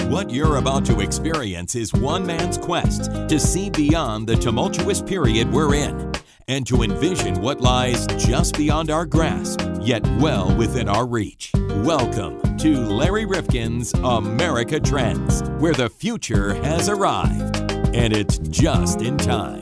What you're about to experience is one man's quest to see beyond the tumultuous period we're in and to envision what lies just beyond our grasp, yet well within our reach. Welcome to Larry Rifkin's America Trends, where the future has arrived, and it's just in time.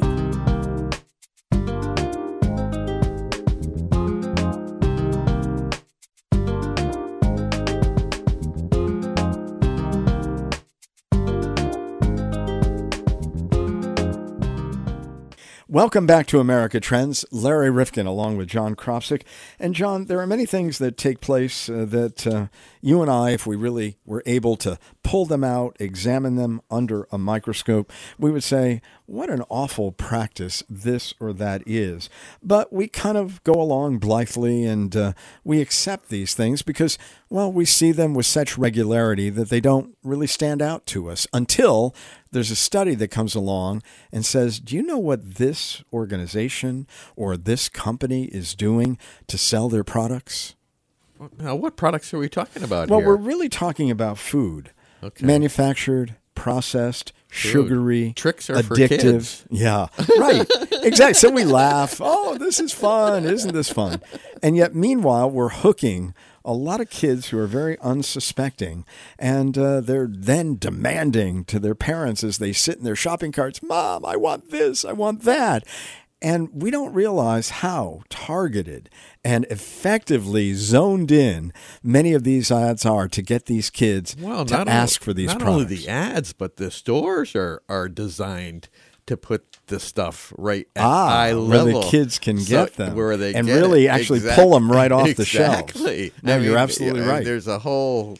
Welcome back to America Trends. Larry Rifkin along with John Kropsic. And John, there are many things that take place that you and I, if we really were able to pull them out, examine them under a microscope, we would say, what an awful practice this or that is. But we kind of go along blithely and we accept these things because, well, we see them with such regularity that they don't really stand out to us until there's a study that comes along and says, do you know what this organization or this company is doing to sell their products? Now, what products are we talking about here? Well, we're really talking about food. Okay. Manufactured, processed, sugary, tricks are addictive. For kids. Yeah, right. Exactly. So we laugh. Oh, this is fun. Isn't this fun? And yet, meanwhile, we're hooking a lot of kids who are very unsuspecting, and they're then demanding to their parents as they sit in their shopping carts, Mom, I want this, I want that. And we don't realize how targeted and effectively zoned in many of these ads are to get these kids to ask for these products. Not only the ads, but the stores are designed to put the stuff right at eye level. Where the kids can get them. Where they and really actually pull them right off the shelves. No, you're absolutely right. There's a whole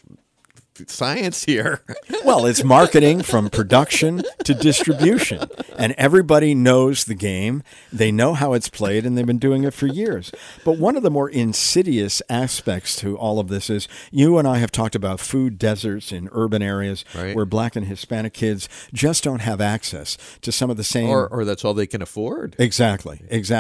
science here. Well, it's marketing from production to distribution. And everybody knows the game. They know how it's played, and they've been doing it for years. But one of the more insidious aspects to all of this is you and I have talked about food deserts in urban areas where Black and Hispanic kids just don't have access to some of the same. Or that's all they can afford. Exactly.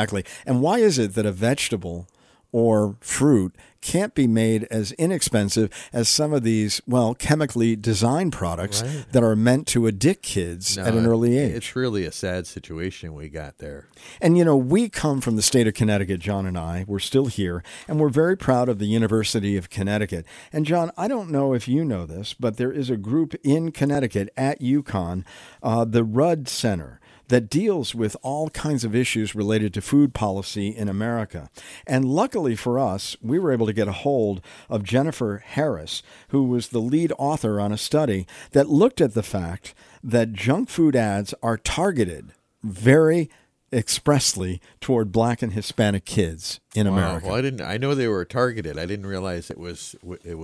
And why is it that a vegetable or fruit can't be made as inexpensive as some of these, well, chemically designed products that are meant to addict kids at an early age? It's really a sad situation we got there. And, you know, we come from the state of Connecticut, John and I. We're still here, and we're very proud of the University of Connecticut. And, John, I don't know if you know this, but there is a group in Connecticut at UConn, the Rudd Center, that deals with all kinds of issues related to food policy in America. And luckily for us, we were able to get a hold of Jennifer Harris, who was the lead author on a study that looked at the fact that junk food ads are targeted very expressly toward Black and Hispanic kids in America. Well, I know they were targeted. I didn't realize it was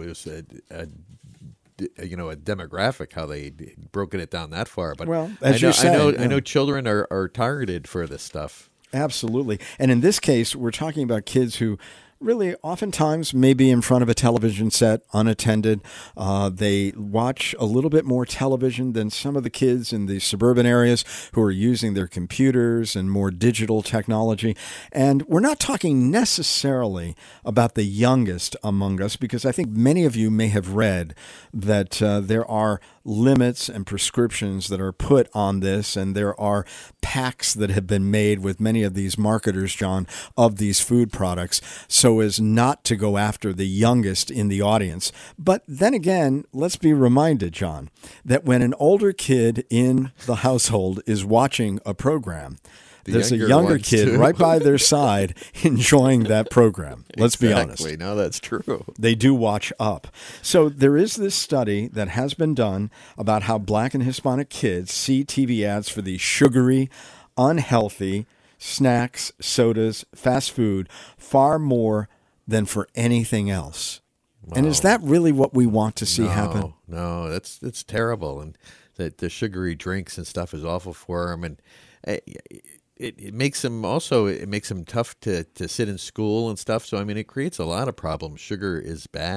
a demographic, how they broken it down that far. But well, as you said, I know children are targeted for this stuff. Absolutely. And in this case, we're talking about kids who really oftentimes may be in front of a television set unattended. They watch a little bit more television than some of the kids in the suburban areas who are using their computers and more digital technology. And we're not talking necessarily about the youngest among us, because I think many of you may have read that there are limits and prescriptions that are put on this, and there are packs that have been made with many of these marketers, John, of these food products, so as not to go after the youngest in the audience. But then again, let's be reminded, John, that when an older kid in the household is watching a program, there's a younger kid right by their side enjoying that program. Let's be honest. No, that's true. They do watch up. So there is this study that has been done about how Black and Hispanic kids see TV ads for these sugary, unhealthy snacks, sodas, fast food far more than for anything else. Wow. And is that really what we want to see happen? No, that's terrible. And the sugary drinks and stuff is awful for them. And it makes them tough to sit in school and stuff. So, I mean, it creates a lot of problems. Sugar is bad.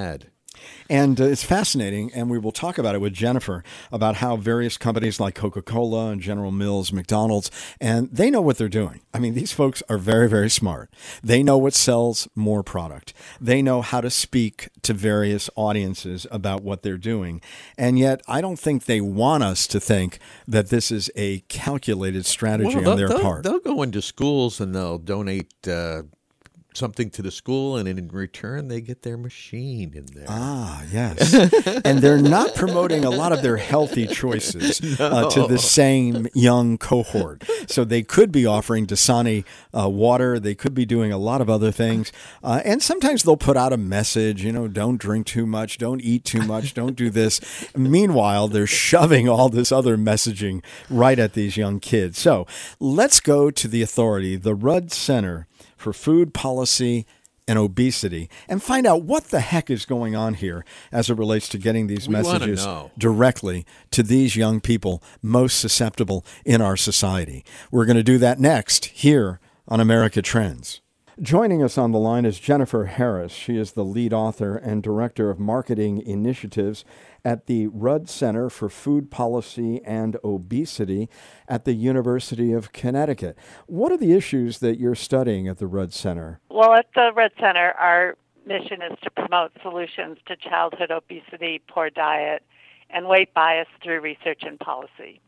And it's fascinating, and we will talk about it with Jennifer, about how various companies like Coca-Cola and General Mills, McDonald's, and they know what they're doing. I mean, these folks are very, very smart. They know what sells more product. They know how to speak to various audiences about what they're doing. And yet, I don't think they want us to think that this is a calculated strategy on their part. They'll go into schools and they'll donate something to the school, and in return they get their machine in there. Ah, yes. And they're not promoting a lot of their healthy choices to the same young cohort. So they could be offering Dasani water. They could be doing a lot of other things. And sometimes they'll put out a message, don't drink too much, don't eat too much, don't do this. Meanwhile, they're shoving all this other messaging right at these young kids. So let's go to the authority, the Rudd Center for Food Policy and Obesity, and find out what the heck is going on here as it relates to getting these messages directly to these young people most susceptible in our society. We're going to do that next here on America Trends. Joining us on the line is Jennifer Harris. She is the lead author and director of marketing initiatives at the Rudd Center for Food Policy and Obesity at the University of Connecticut. What are the issues that you're studying at the Rudd Center? Well, at the Rudd Center, our mission is to promote solutions to childhood obesity, poor diet, and weight bias through research and policy.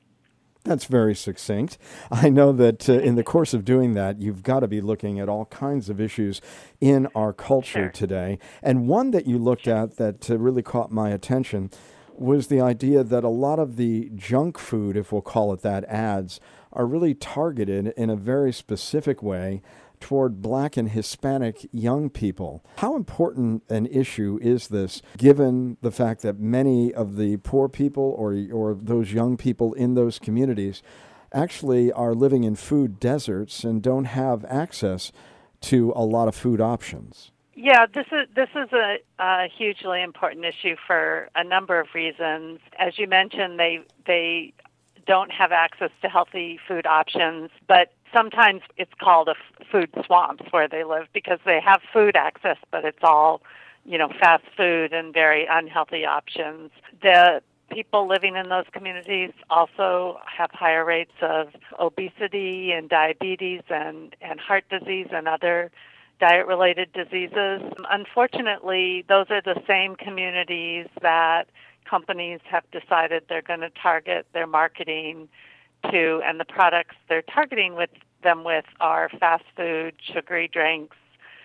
That's very succinct. I know that in the course of doing that, you've got to be looking at all kinds of issues in our culture today. And one that you looked at that really caught my attention was the idea that a lot of the junk food, if we'll call it that, ads are really targeted in a very specific way toward Black and Hispanic young people. How important an issue is this, given the fact that many of the poor people or those young people in those communities actually are living in food deserts and don't have access to a lot of food options? Yeah, this is a hugely important issue for a number of reasons. As you mentioned, they don't have access to healthy food options, but sometimes it's called a food swamps where they live because they have food access, but it's all, fast food and very unhealthy options. The people living in those communities also have higher rates of obesity and diabetes and heart disease and other diet-related diseases. Unfortunately, those are the same communities that companies have decided they're going to target their marketing to, and the products they're targeting them with are fast food, sugary drinks,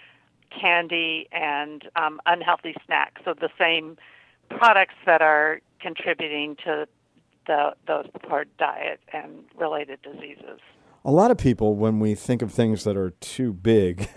candy, and unhealthy snacks. So the same products that are contributing to those poor diet and related diseases. A lot of people, when we think of things that are too big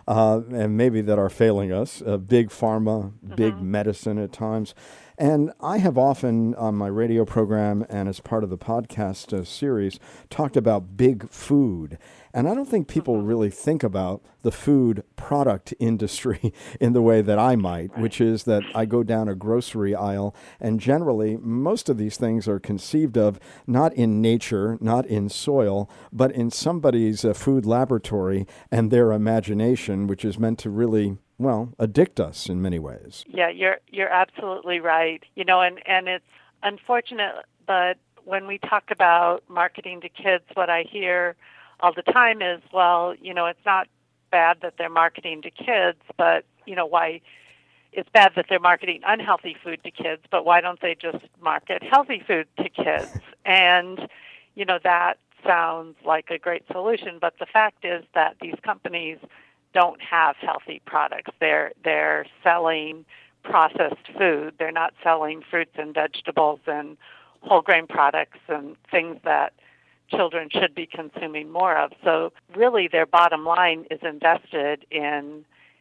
and maybe that are failing us, big pharma, big medicine at times. And I have often on my radio program and as part of the podcast series talked about big food. And I don't think people really think about the food product industry in the way that I might, which is that I go down a grocery aisle and generally most of these things are conceived of not in nature, not in soil, but in somebody's food laboratory and their imagination, which is meant to really addict us in many ways. Yeah, you're absolutely right. And it's unfortunate, but when we talk about marketing to kids, what I hear all the time is, it's not bad that they're marketing to kids, but, why it's bad that they're marketing unhealthy food to kids, but why don't they just market healthy food to kids? And, that sounds like a great solution, but the fact is that these companies don't have healthy products. They're selling processed food. They're not selling fruits and vegetables and whole grain products and things that children should be consuming more of. So really their bottom line is invested in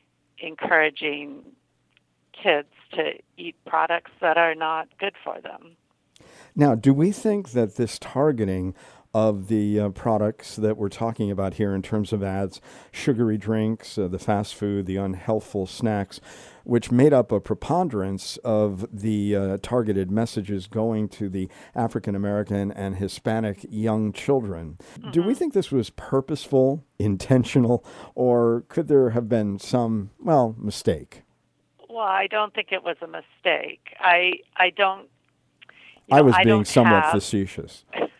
encouraging kids to eat products that are not good for them. Now, do we think that this targeting of the products that we're talking about here in terms of ads, sugary drinks, the fast food, the unhealthful snacks, which made up a preponderance of the targeted messages going to the African American and Hispanic young children. Do we think this was purposeful, intentional, or could there have been some, mistake? Well, I don't think it was a mistake. I don't. I was I being don't somewhat have, facetious.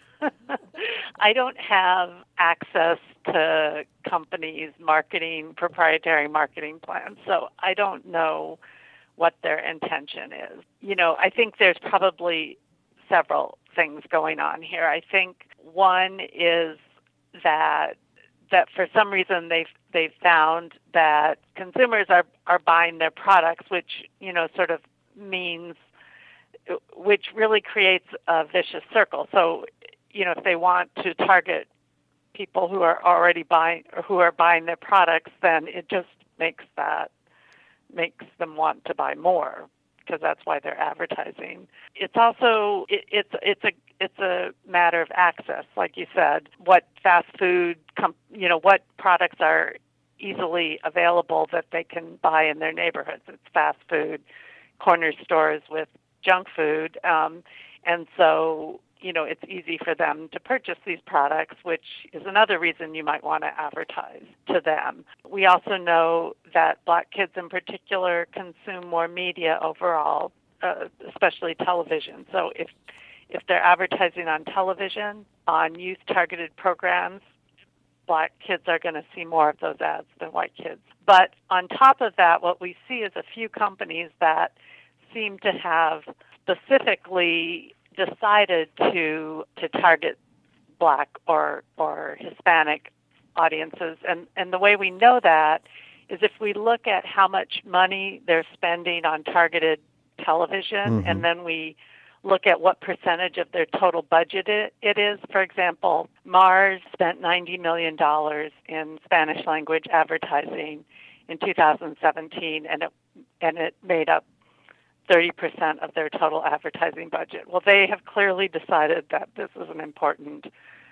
I don't have access to companies' proprietary marketing plans, so I don't know what their intention is. I think there's probably several things going on here. I think one is that for some reason they've found that consumers are buying their products, which sort of means, which really creates a vicious circle. So if they want to target people who are already buying or who are buying their products, then it just makes them want to buy more, because that's why they're advertising. It's also it's a matter of access, like you said. What fast food what products are easily available that they can buy in their neighborhoods? It's fast food, corner stores with junk food, and so it's easy for them to purchase these products, which is another reason you might want to advertise to them. We also know that Black kids in particular consume more media overall, especially television. So if they're advertising on television, on youth-targeted programs, Black kids are going to see more of those ads than white kids. But on top of that, what we see is a few companies that seem to have specifically decided to target Black or Hispanic audiences. And the way we know that is if we look at how much money they're spending on targeted television, and then we look at what percentage of their total budget it is. For example, Mars spent $90 million in Spanish language advertising in 2017, and it made up 30% of their total advertising budget. Well, they have clearly decided that this is an important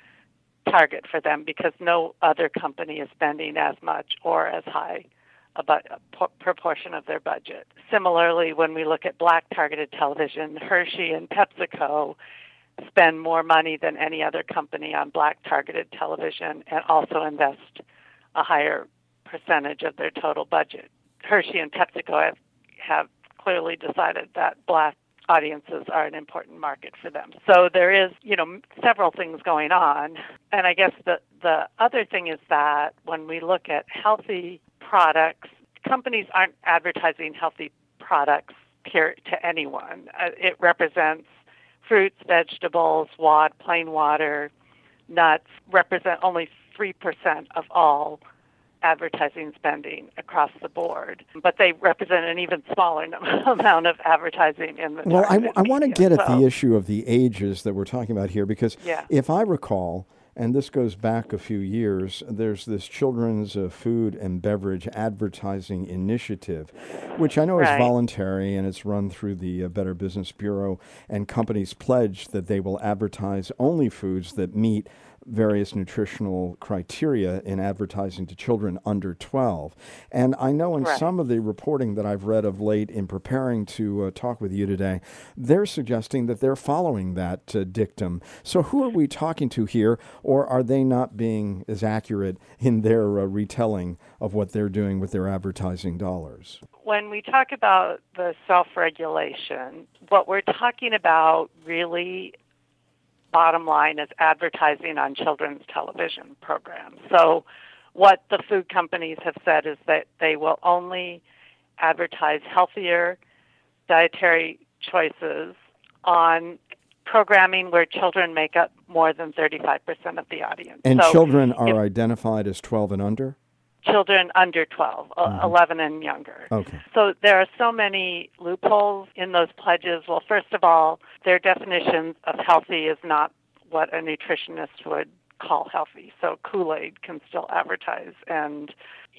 target for them because no other company is spending as much or as high a proportion of their budget. Similarly, when we look at Black targeted television, Hershey and PepsiCo spend more money than any other company on Black targeted television and also invest a higher percentage of their total budget. Hershey and PepsiCo have clearly decided that Black audiences are an important market for them. So there is, several things going on. And I guess the other thing is that when we look at healthy products, companies aren't advertising healthy products to anyone. It represents fruits, vegetables, plain water, nuts, represent only 3% of all advertising spending across the board, but they represent an even smaller amount of advertising in the Well, I want to get at so, the issue of the ages that we're talking about here, because if I recall, and this goes back a few years, there's this Children's Food and Beverage Advertising Initiative, which I know is voluntary, and it's run through the Better Business Bureau, and companies pledge that they will advertise only foods that meet various nutritional criteria in advertising to children under 12. And I know in some of the reporting that I've read of late in preparing to talk with you today, they're suggesting that they're following that dictum. So who are we talking to here, or are they not being as accurate in their retelling of what they're doing with their advertising dollars? When we talk about the self-regulation, what we're talking about really bottom line is advertising on children's television programs. So what the food companies have said is that they will only advertise healthier dietary choices on programming where children make up more than 35% of the audience. And so children are identified as 12 and under? Children under 12, 11 and younger. Okay. So there are so many loopholes in those pledges. Well, first of all, their definition of healthy is not what a nutritionist would call healthy. So Kool-Aid can still advertise, and,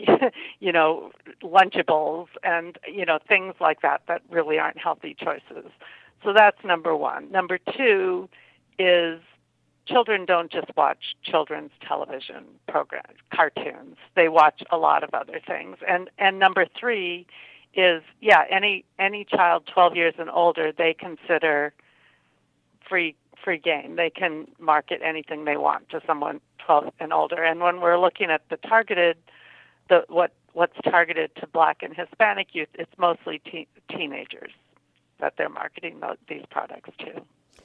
Lunchables and, things like that really aren't healthy choices. So that's number one. Number two is children don't just watch children's television programs, cartoons. They watch a lot of other things. And number three is, any child 12 years and older, they consider free game. They can market anything they want to someone 12 and older. And when we're looking at the targeted, what what's targeted to Black and Hispanic youth, it's mostly teenagers that they're marketing these products to.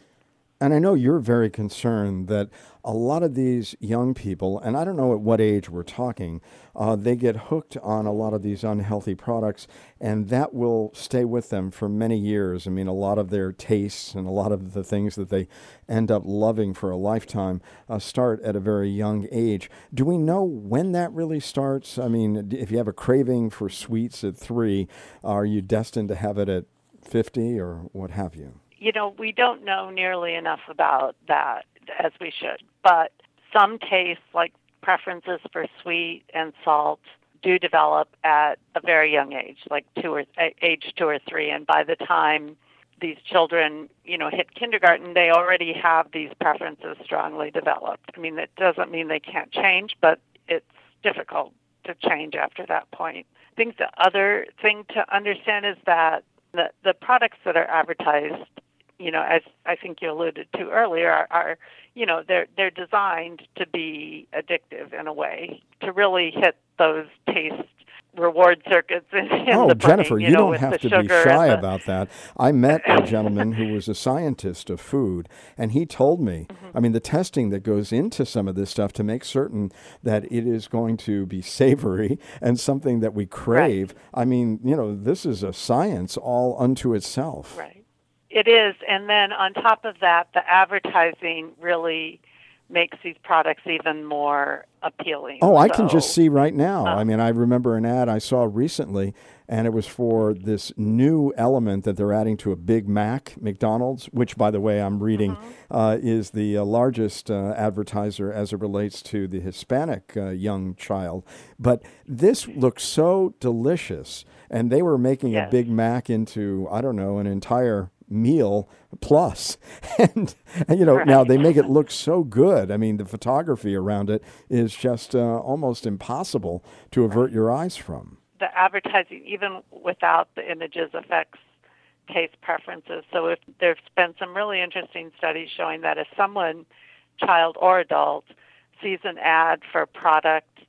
And I know you're very concerned that a lot of these young people, and I don't know at what age we're talking, they get hooked on a lot of these unhealthy products, and that will stay with them for many years. I mean, a lot of their tastes and a lot of the things that they end up loving for a lifetime start at a very young age. Do we know when that really starts? I mean, if you have a craving for sweets at 3, are you destined to have it at 50 or what have you? We don't know nearly enough about that as we should, but some tastes, like preferences for sweet and salt, do develop at a very young age, like age 2 or 3, and by the time these children, hit kindergarten, they already have these preferences strongly developed. I mean, that doesn't mean they can't change, but it's difficult to change after that point. I think the other thing to understand is that the products that are advertised, as I think you alluded to earlier, are they're designed to be addictive in a way, to really hit those taste reward circuits in the brain. Jennifer, you don't have to be shy about that. I met a gentleman who was a scientist of food, and he told me, I mean, the testing that goes into some of this stuff to make certain that it is going to be savory and something that we crave. Right. I mean, this is a science all unto itself. Right. It is, and then on top of that, the advertising really makes these products even more appealing. Oh, I can just see right now. I mean, I remember an ad I saw recently, and it was for this new element that they're adding to a Big Mac, McDonald's, which, by the way, I'm reading, is the largest advertiser as it relates to the Hispanic young child. But this looks so delicious, and they were making a Big Mac into, I don't know, an entire meal plus. And now they make it look so good. I mean, the photography around it is just almost impossible to avert your eyes from. The advertising, even without the images, affects taste preferences. So if there's been some really interesting studies showing that if someone, child or adult, sees an ad for a product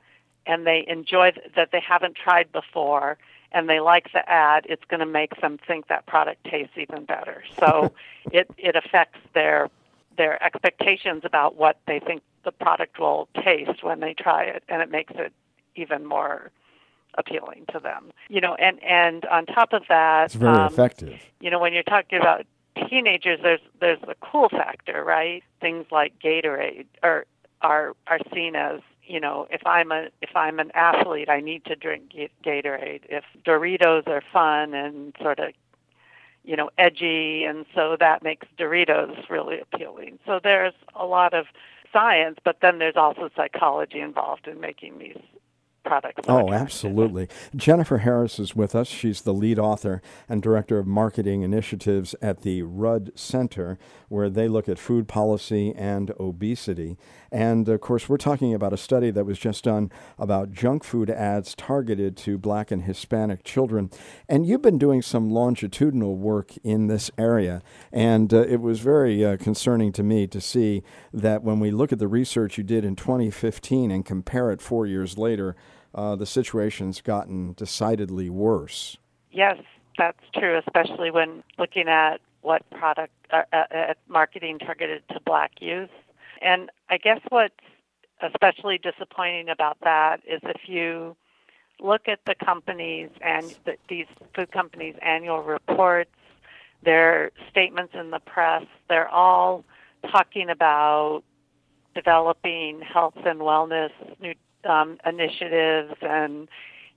and they enjoy that they haven't tried before, and they like the ad, it's going to make them think that product tastes even better. So it affects their expectations about what they think the product will taste when they try it, and it makes it even more appealing to them. And on top of that, it's very effective. When you're talking about teenagers, there's the cool factor, right? Things like Gatorade are seen as, if I'm an athlete, I need to drink Gatorade. If Doritos are fun and sort of, edgy, and so that makes Doritos really appealing. So there's a lot of science, but then there's also psychology involved in making these products. Oh, absolutely. Jennifer Harris is with us. She's the lead author and director of marketing initiatives at the Rudd Center, where they look at food policy and obesity. And, of course, we're talking about a study that was just done about junk food ads targeted to Black and Hispanic children. And you've been doing some longitudinal work in this area. And it was very concerning to me to see that when we look at the research you did in 2015 and compare it 4 years later, the situation's gotten decidedly worse. Yes, that's true, especially when looking at what product at marketing targeted to Black youth. And I guess what's especially disappointing about that is if you look at the companies and these food companies' annual reports, their statements in the press, they're all talking about developing health and wellness initiatives and,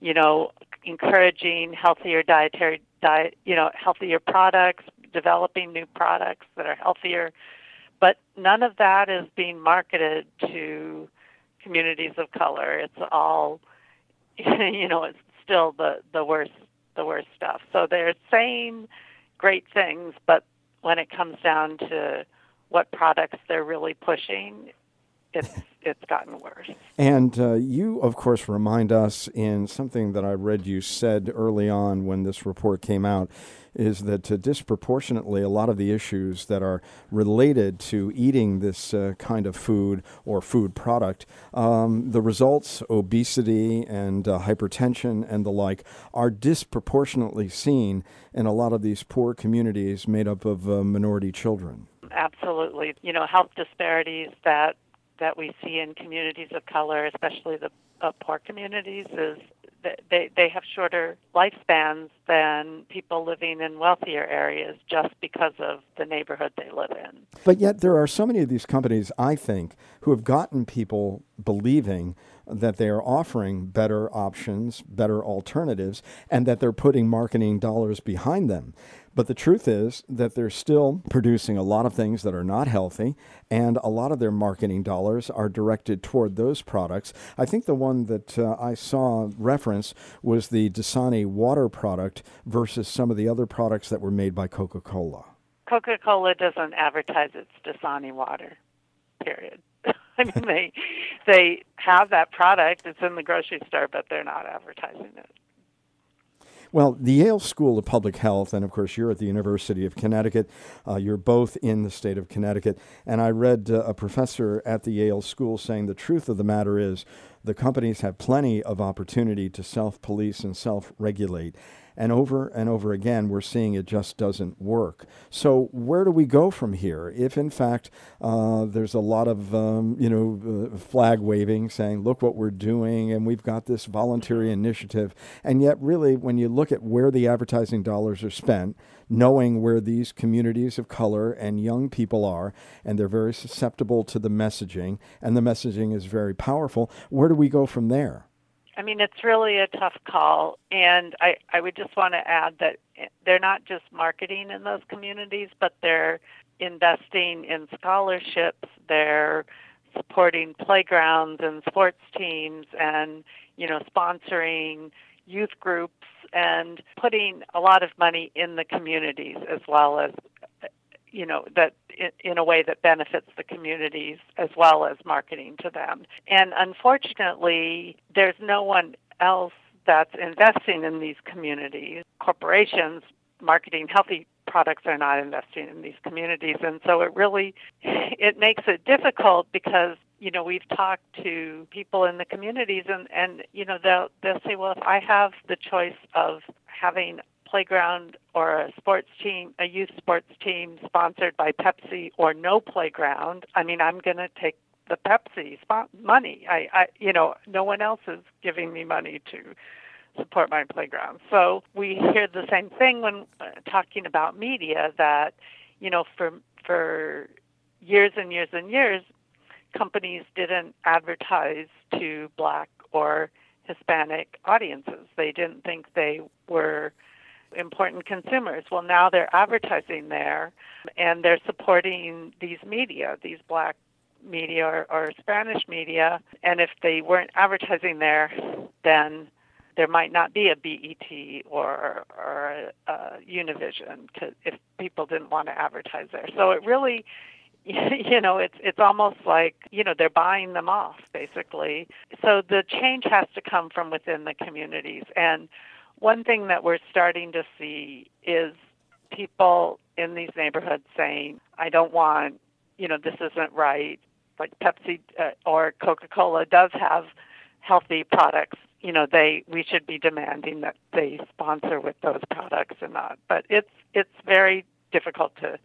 encouraging healthier healthier products, developing new products that are healthier. But none of that is being marketed to communities of color. It's all, it's still the worst stuff. So they're saying great things, but when it comes down to what products they're really pushing, it's gotten worse. And you, of course, remind us in something that I read you said early on when this report came out, is that disproportionately a lot of the issues that are related to eating this kind of food or food product, the results, obesity and hypertension and the like, are disproportionately seen in a lot of these poor communities made up of minority children. Absolutely. Health disparities that we see in communities of color, especially the poor communities, is that they have shorter lifespans than people living in wealthier areas just because of the neighborhood they live in. But yet there are so many of these companies, I think, who have gotten people believing that they are offering better options, better alternatives, and that they're putting marketing dollars behind them. But the truth is that they're still producing a lot of things that are not healthy, and a lot of their marketing dollars are directed toward those products. I think the one that I saw reference was the Dasani water product versus some of the other products that were made by Coca-Cola. Coca-Cola doesn't advertise its Dasani water, period. I mean, they have that product. It's in the grocery store, but they're not advertising it. Well, the Yale School of Public Health, and of course you're at the University of Connecticut, you're both in the state of Connecticut, and I read a professor at the Yale School saying the truth of the matter is the companies have plenty of opportunity to self-police and self-regulate. And over again, we're seeing it just doesn't work. So where do we go from here? If, in fact, there's a lot of, flag waving saying, look what we're doing, and we've got this voluntary initiative. And yet, really, when you look at where the advertising dollars are spent, knowing where these communities of color and young people are, and they're very susceptible to the messaging, and the messaging is very powerful, where do we go from there? I mean, it's really a tough call, and I would just want to add that they're not just marketing in those communities, but they're investing in scholarships, they're supporting playgrounds and sports teams and, sponsoring youth groups and putting a lot of money in the communities as well as, that in a way that benefits the communities as well as marketing to them. And unfortunately, there's no one else that's investing in these communities. Corporations marketing healthy products are not investing in these communities. And so it makes it difficult because, we've talked to people in the communities and they'll say, well, if I have the choice of having playground or a youth sports team sponsored by Pepsi or no playground, I'm going to take the Pepsi money. No one else is giving me money to support my playground. So we hear the same thing when talking about media that, for years and years and years, companies didn't advertise to Black or Hispanic audiences. They didn't think they were important consumers. Well, now they're advertising there, and they're supporting these media, these Black media or Spanish media. And if they weren't advertising there, then there might not be a BET or a Univision if people didn't want to advertise there. So it really, it's almost like, they're buying them off, basically. So the change has to come from within the communities. And one thing that we're starting to see is people in these neighborhoods saying, I don't want, this isn't right. Like Pepsi or Coca-Cola does have healthy products. We should be demanding that they sponsor with those products and not. But it's very difficult to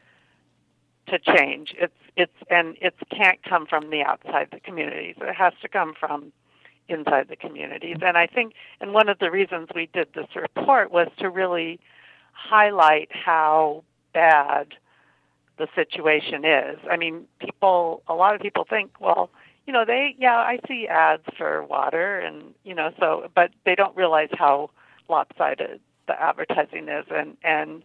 change. It can't come from the outside the communities. It has to come from inside the communities. And I think, and one of the reasons we did this report was to really highlight how bad the situation is. I mean, a lot of people think, well, I see ads for water and, but they don't realize how lopsided the advertising is and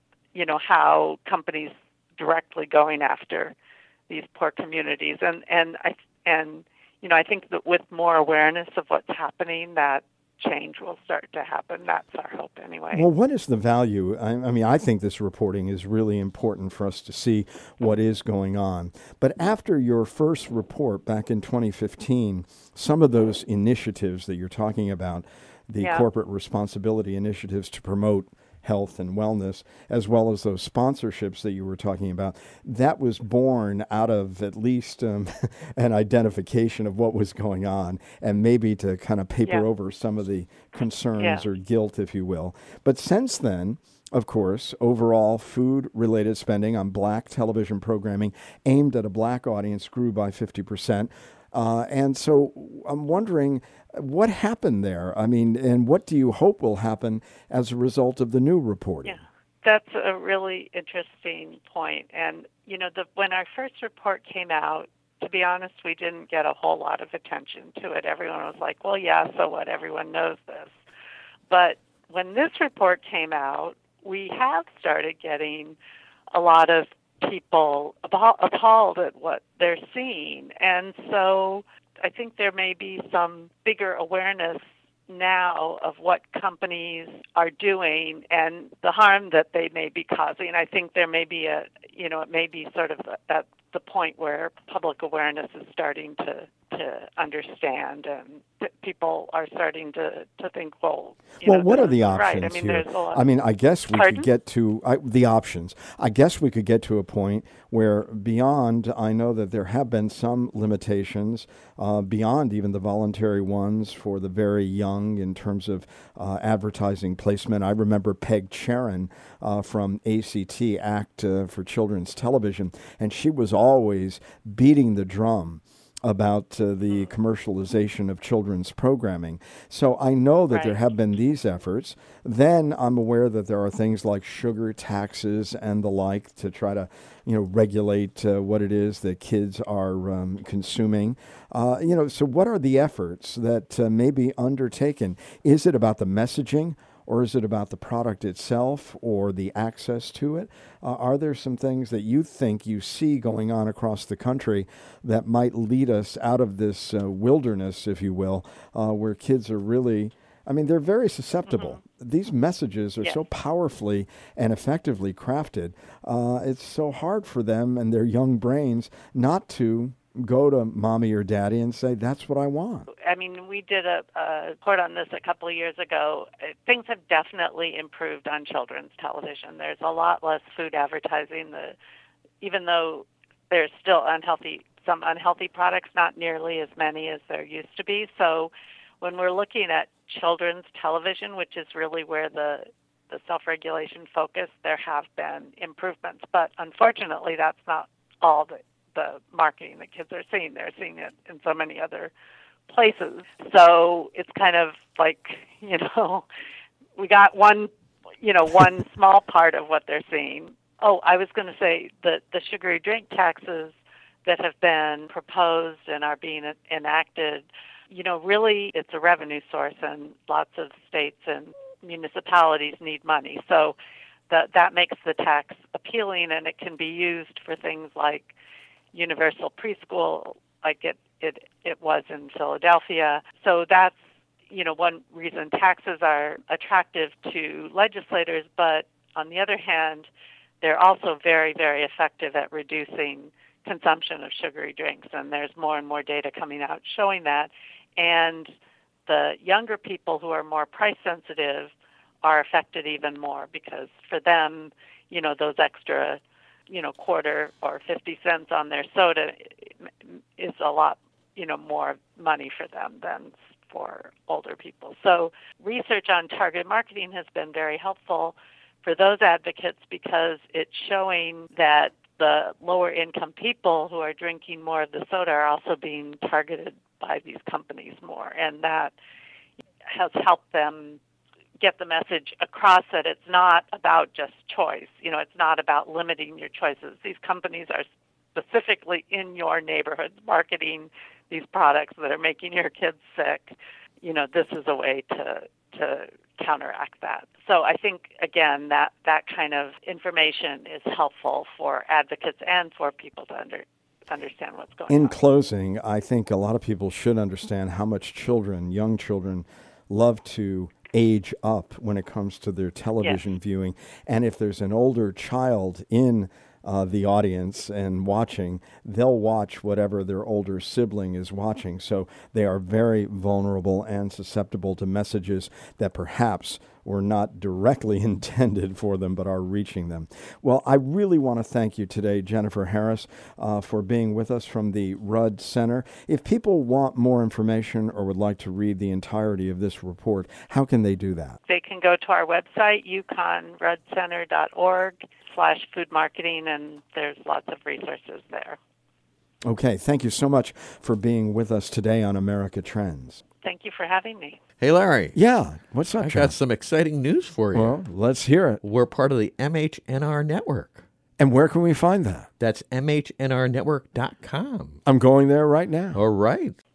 how companies directly going after these poor communities. And I think that with more awareness of what's happening, that change will start to happen. That's our hope anyway. Well, what is the value? I mean, I think this reporting is really important for us to see what is going on. But after your first report back in 2015, some of those initiatives that you're talking about, the corporate responsibility initiatives to promote health and wellness, as well as those sponsorships that you were talking about, that was born out of at least an identification of what was going on, and maybe to kind of paper over some of the concerns or guilt, if you will. But since then, of course, overall food-related spending on Black television programming aimed at a Black audience grew by 50%. And so I'm wondering what happened there. I mean, and what do you hope will happen as a result of the new reporting? Yeah, that's a really interesting point. And, when our first report came out, to be honest, we didn't get a whole lot of attention to it. Everyone was like, well, yeah, so what? Everyone knows this. But when this report came out, we have started getting a lot of people appalled at what they're seeing. And so I think there may be some bigger awareness now of what companies are doing and the harm that they may be causing. I think there may be it may be sort of at the point where public awareness is starting to understand, and people are starting to think, well, what are the options right. I mean, here? There's a lot. I mean, I guess we Pardon? could get to the options. I guess we could get to a point where beyond, I know that there have been some limitations beyond even the voluntary ones for the very young in terms of advertising placement. I remember Peg Charon from ACT, Act for Children's Television, and she was always beating the drum about the commercialization of children's programming. So I know that there have been these efforts. Then I'm aware that there are things like sugar taxes and the like to try to, regulate what it is that kids are consuming. So what are the efforts that may be undertaken? Is it about the messaging? Or is it about the product itself or the access to it? Are there some things that you think you see going on across the country that might lead us out of this wilderness, if you will, where kids are really, they're very susceptible. Mm-hmm. These messages are so powerfully and effectively crafted. It's so hard for them and their young brains not to go to mommy or daddy and say, that's what I want. I mean, we did a report on this a couple of years ago. Things have definitely improved on children's television. There's a lot less food advertising. Even though there's still some unhealthy products, not nearly as many as there used to be. So when we're looking at children's television, which is really where the self-regulation focus, there have been improvements. But unfortunately, that's not all the marketing that kids are seeing. They're seeing it in so many other places. So it's kind of like, we got one small part of what they're seeing. Oh, I was going to say that the sugary drink taxes that have been proposed and are being enacted, really it's a revenue source, and lots of states and municipalities need money. So that makes the tax appealing, and it can be used for things like universal preschool, like it was in Philadelphia. So that's, one reason taxes are attractive to legislators, but on the other hand, they're also very, very effective at reducing consumption of sugary drinks, and there's more and more data coming out showing that. And the younger people who are more price sensitive are affected even more, because for them, those extra quarter or 50 cents on their soda is a lot, more money for them than for older people. So research on targeted marketing has been very helpful for those advocates, because it's showing that the lower income people who are drinking more of the soda are also being targeted by these companies more. And that has helped them get the message across that it's not about just choice. It's not about limiting your choices. These companies are specifically in your neighborhood marketing these products that are making your kids sick. This is a way to counteract that. So I think, again, that kind of information is helpful for advocates and for people to understand what's going on. In closing, I think a lot of people should understand how much young children, love to age up when it comes to their television viewing. And if there's an older child in the audience and watching, they'll watch whatever their older sibling is watching. So they are very vulnerable and susceptible to messages that perhaps were not directly intended for them, but are reaching them. Well, I really want to thank you today, Jennifer Harris, for being with us from the Rudd Center. If people want more information or would like to read the entirety of this report, how can they do that? They can go to our website, yukonruddcenter.org/food marketing, and there's lots of resources there. Okay, thank you so much for being with us today on America Trends. Thank you for having me. Hey, Larry. Yeah, what's up, I John? got some exciting news for you. Well, let's hear it. We're part of the MHNR network. And where can we find that? That's MHNRnetwork.com. I'm going there right now. All right.